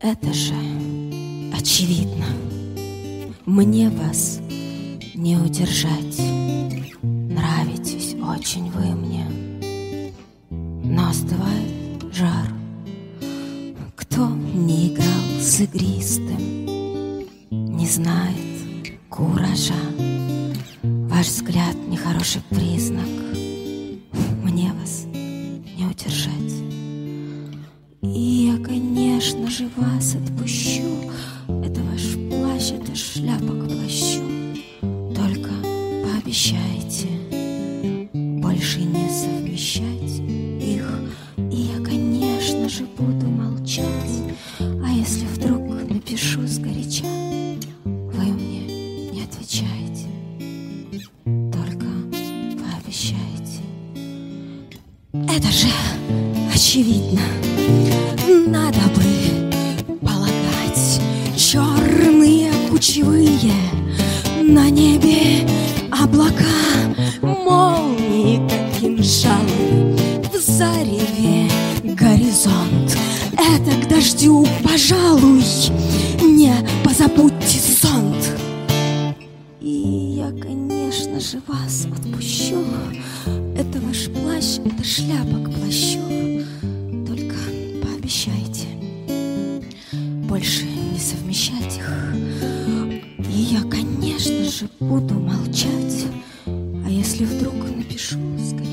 Это же очевидно. Мне вас не удержать. Нравитесь очень вы мне. Но остывает жар. Кто не играл с игристым, не знает куража. Ваш взгляд нехороший признак. Мне вас не удержать. И я, конечно же, вас отпущу. Это ваш плащ, это шляпа к плащу. Только пообещайте больше не совмещать их. И я, конечно же, буду молчать. А если вдруг напишу сгоряча, вы мне не отвечаете. Только пообещайте. Это же очевидно. Надо бы полагать, черные кучевые на небе облака, молнии, как кинжалы, в зареве горизонт. Это к дождю, пожалуй, не позабудьте зонт. И я, конечно же, вас отпущу. Это ваш плащ, это шляпа к плащу. Только пообещайте больше не совмещать их. И я, конечно же, буду молчать. А если вдруг напишу, скажу.